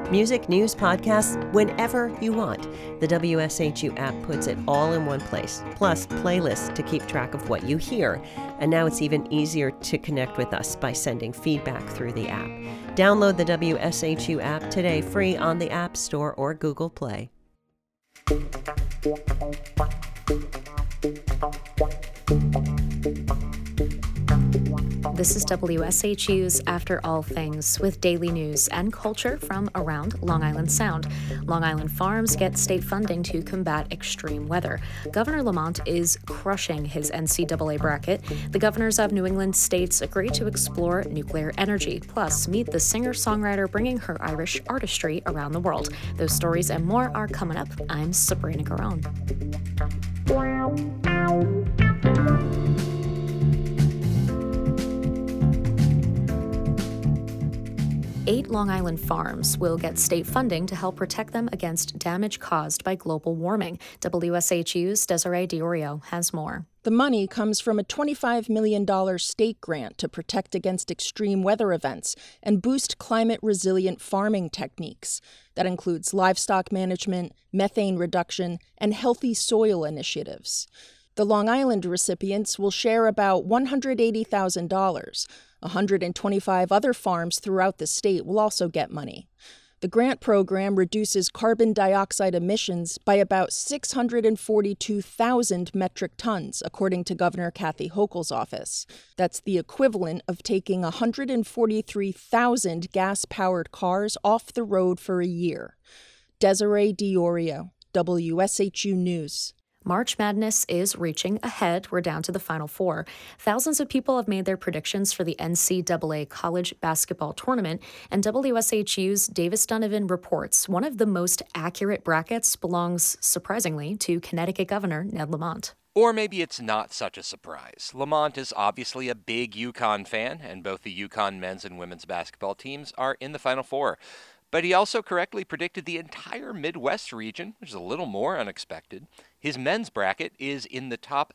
Music, news, podcasts, whenever you want. The WSHU app puts it all in one place, plus playlists to keep track of what you hear. And now it's even easier to connect with us by sending feedback through the app. Download the WSHU app today, free on the App Store or Google Play. This is WSHU's After All Things, with daily news and culture from around Long Island Sound. Long Island farms get state funding to combat extreme weather. Governor Lamont is crushing his NCAA bracket. The governors of New England states agree to explore nuclear energy. Plus, meet the singer-songwriter bringing her Irish artistry around the world. Those stories and more are coming up. I'm Sabrina Garone. 8 Long Island farms will get state funding to help protect them against damage caused by global warming. WSHU's Desiree Diorio has more. The money comes from a $25 million state grant to protect against extreme weather events and boost climate-resilient farming techniques. That includes livestock management, methane reduction, and healthy soil initiatives. The Long Island recipients will share about $180,000. 125 other farms throughout the state will also get money. The grant program reduces carbon dioxide emissions by about 642,000 metric tons, according to Governor Kathy Hochul's office. That's the equivalent of taking 143,000 gas-powered cars off the road for a year. Desiree Diorio, WSHU News. March Madness is reaching ahead. We're down to the Final Four. Thousands of people have made their predictions for the NCAA college basketball tournament, and WSHU's Davis Donovan reports one of the most accurate brackets belongs, surprisingly, to Connecticut Governor Ned Lamont. Or maybe it's not such a surprise. Lamont is obviously a big UConn fan, and both the UConn men's and women's basketball teams are in the Final Four. But he also correctly predicted the entire Midwest region, which is a little more unexpected. His men's bracket is in the top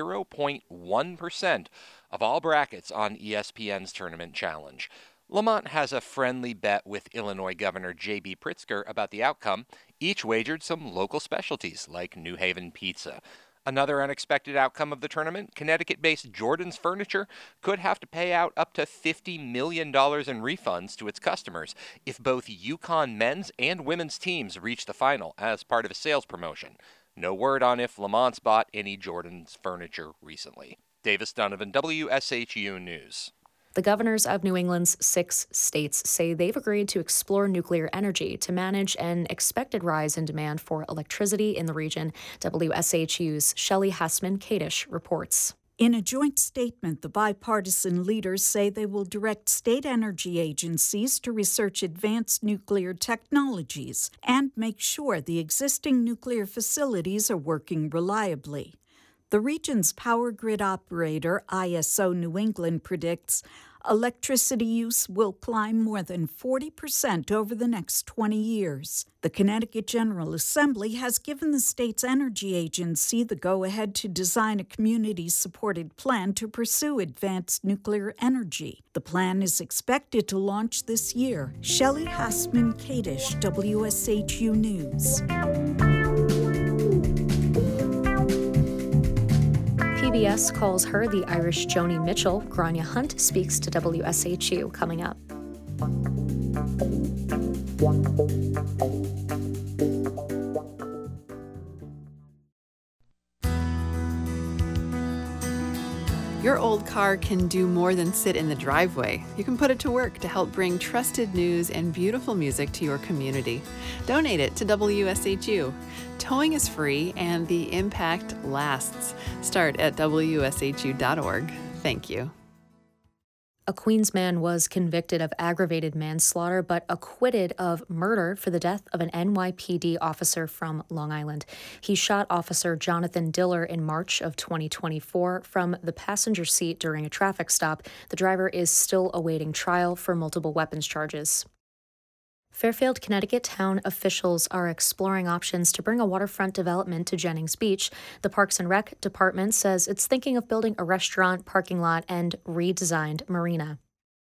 0.1% of all brackets on ESPN's Tournament Challenge. Lamont has a friendly bet with Illinois Governor J.B. Pritzker about the outcome. Each wagered some local specialties, like New Haven pizza. Another unexpected outcome of the tournament, Connecticut-based Jordan's Furniture could have to pay out up to $50 million in refunds to its customers if both UConn men's and women's teams reach the final as part of a sales promotion. No word on if Lamont's bought any Jordan's Furniture recently. Davis Donovan, WSHU News. The governors of New England's 6 states say they've agreed to explore nuclear energy to manage an expected rise in demand for electricity in the region. WSHU's Shelley Hassman-Kadish reports. In a joint statement, the bipartisan leaders say they will direct state energy agencies to research advanced nuclear technologies and make sure the existing nuclear facilities are working reliably. The region's power grid operator, ISO New England, predicts electricity use will climb more than 40% over the next 20 years. The Connecticut General Assembly has given the state's energy agency the go-ahead to design a community-supported plan to pursue advanced nuclear energy. The plan is expected to launch this year. Shelley Hassman-Kadish, WSHU News. PBS calls her the Irish Joni Mitchell. Grania Hunt speaks to WSHU coming up. Your old car can do more than sit in the driveway. You can put it to work to help bring trusted news and beautiful music to your community. Donate it to WSHU. Towing is free and the impact lasts. Start at WSHU.org. Thank you. A Queens man was convicted of aggravated manslaughter but acquitted of murder for the death of an NYPD officer from Long Island. He shot Officer Jonathan Diller in March of 2024 from the passenger seat during a traffic stop. The driver is still awaiting trial for multiple weapons charges. Fairfield, Connecticut town officials are exploring options to bring a waterfront development to Jennings Beach. The Parks and Rec department says it's thinking of building a restaurant, parking lot, and redesigned marina.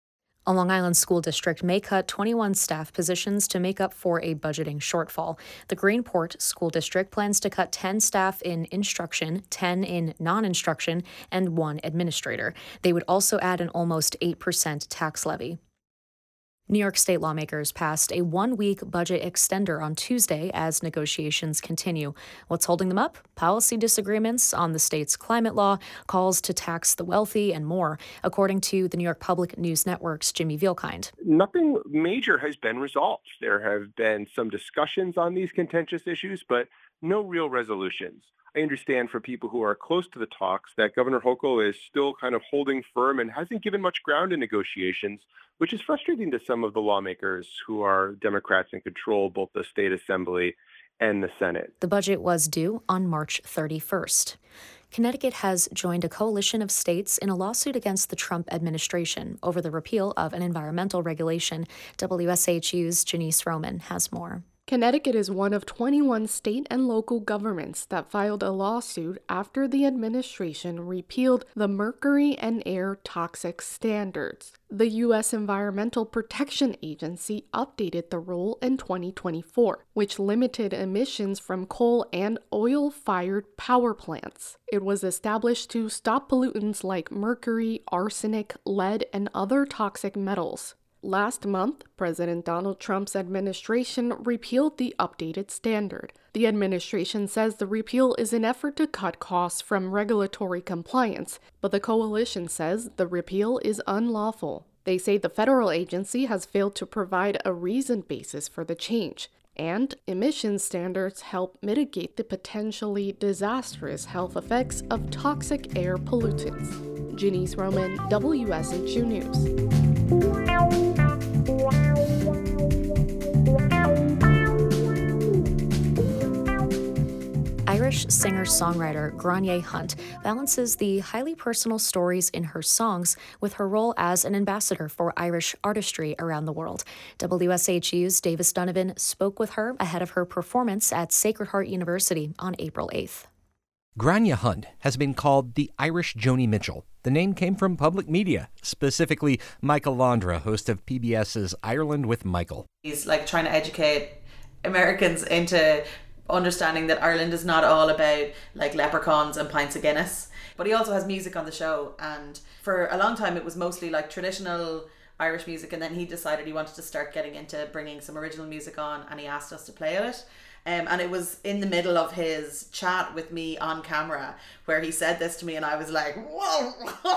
A Long Island school district may cut 21 staff positions to make up for a budgeting shortfall. The Greenport School District plans to cut 10 staff in instruction, 10 in non-instruction, and 1 administrator. They would also add an almost 8% tax levy. New York State lawmakers passed a 1-week budget extender on Tuesday as negotiations continue. What's holding them up? Policy disagreements on the state's climate law, calls to tax the wealthy, and more, according to the New York Public News Network's Jimmy Vielkind. Nothing major has been resolved. There have been some discussions on these contentious issues, but no real resolutions. I understand for people who are close to the talks that Governor Hochul is still kind of holding firm and hasn't given much ground in negotiations, which is frustrating to some of the lawmakers who are Democrats and control both the state assembly and the Senate. The budget was due on March 31st. Connecticut has joined a coalition of states in a lawsuit against the Trump administration over the repeal of an environmental regulation. WSHU's Janice Roman has more. Connecticut is one of 21 state and local governments that filed a lawsuit after the administration repealed the mercury and air toxic standards. The U.S. Environmental Protection Agency updated the rule in 2024, which limited emissions from coal and oil-fired power plants. It was established to stop pollutants like mercury, arsenic, lead, and other toxic metals. Last month, President Donald Trump's administration repealed the updated standard. The administration says the repeal is an effort to cut costs from regulatory compliance, but the coalition says the repeal is unlawful. They say the federal agency has failed to provide a reasoned basis for the change, and emission standards help mitigate the potentially disastrous health effects of toxic air pollutants. Janice Roman, WSHU News. Irish singer-songwriter Gráinne Hunt balances the highly personal stories in her songs with her role as an ambassador for Irish artistry around the world. WSHU's Davis Donovan spoke with her ahead of her performance at Sacred Heart University on April 8th. Gráinne Hunt has been called the Irish Joni Mitchell. The name came from public media, specifically Michael Landra, host of PBS's Ireland with Michael. He's like trying to educate Americans into understanding that Ireland is not all about like leprechauns and pints of Guinness. But he also has music on the show, and for a long time it was mostly like traditional Irish music, and then he decided he wanted to start getting into bringing some original music on, and he asked us to play it. And it was in the middle of his chat with me on camera where he said this to me, and I was like, whoa,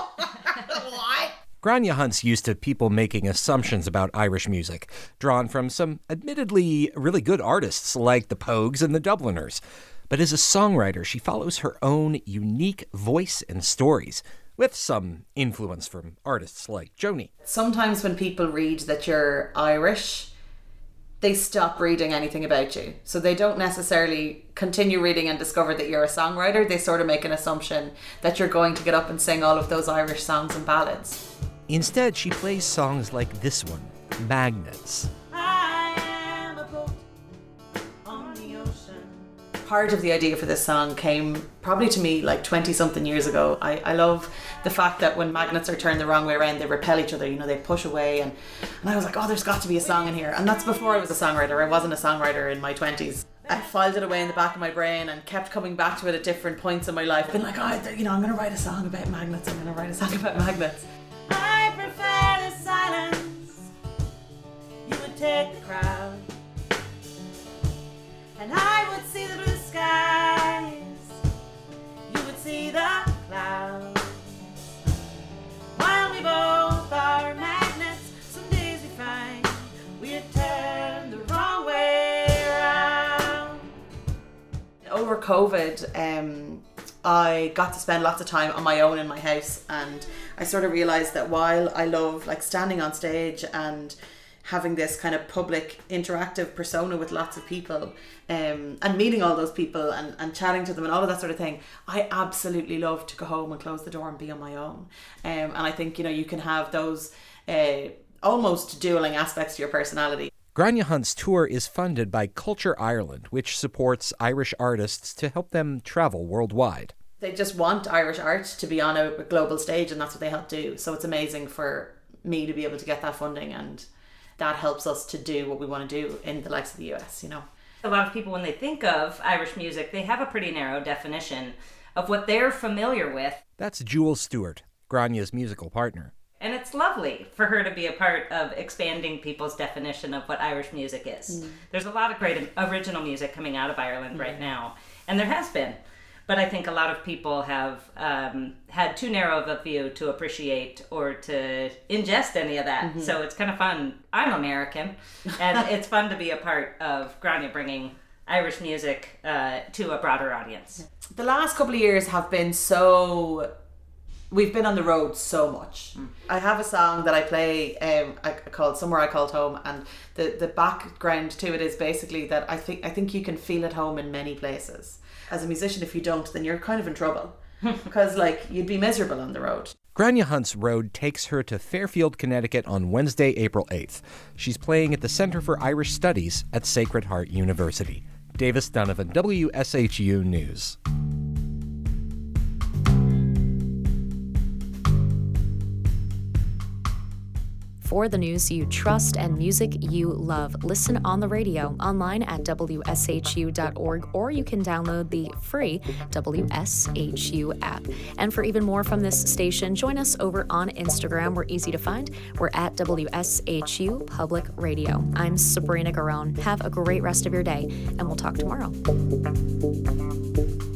what? Gráinne Hunt's used to people making assumptions about Irish music, drawn from some admittedly really good artists like the Pogues and the Dubliners. But as a songwriter, she follows her own unique voice and stories, with some influence from artists like Joni. Sometimes when people read that you're Irish, they stop reading anything about you. So they don't necessarily continue reading and discover that you're a songwriter. They sort of make an assumption that you're going to get up and sing all of those Irish songs and ballads. Instead, she plays songs like this one, Magnets. I am a boat on the ocean. Part of the idea for this song came probably to me like 20-something years ago. I love the fact that when magnets are turned the wrong way around, they repel each other, you know, they push away. And I was like, oh, there's got to be a song in here. And that's before I was a songwriter. I wasn't a songwriter in my 20s. I filed it away in the back of my brain and kept coming back to it at different points in my life. Been like, oh, you know, I'm going to write a song about magnets. I'm going to write a song about magnets. I prefer the silence. You would take the crowd, and I would see the blue skies. You would see the clouds. While we both are magnets, some days we find we're turned the wrong way around. Over COVID, I got to spend lots of time on my own in my house, and I sort of realised that while I love like standing on stage and having this kind of public interactive persona with lots of people, and meeting all those people and chatting to them and all of that sort of thing, I absolutely love to go home and close the door and be on my own. And I think, you know, you can have those almost dueling aspects to your personality. Gráinne Hunt's tour is funded by Culture Ireland, which supports Irish artists to help them travel worldwide. They just want Irish art to be on a global stage, and that's what they help do. So it's amazing for me to be able to get that funding, and that helps us to do what we want to do in the likes of the US, you know. A lot of people, when they think of Irish music, they have a pretty narrow definition of what they're familiar with. That's Jewel Stewart, Grania's musical partner. And it's lovely for her to be a part of expanding people's definition of what Irish music is. There's a lot of great original music coming out of Ireland right now, and there has been. But I think a lot of people have had too narrow of a view to appreciate or to ingest any of that. So it's kind of fun. I'm American, and it's fun to be a part of Grania bringing Irish music to a broader audience. The last couple of years have been so... We've been on the road so much. I have a song that I play called Somewhere I Called Home, and the background to it is basically that I think you can feel at home in many places. As a musician, if you don't, then you're kind of in trouble because you'd be miserable on the road. Grania Hunt's Road takes her to Fairfield, Connecticut on Wednesday, April 8th. She's playing at the Center for Irish Studies at Sacred Heart University. Davis Donovan, WSHU News. For the news you trust and music you love, listen on the radio, online at WSHU.org, or you can download the free WSHU app. And for even more from this station, join us over on Instagram. We're easy to find. We're at WSHU Public Radio. I'm Sabrina Garone. Have a great rest of your day, and we'll talk tomorrow.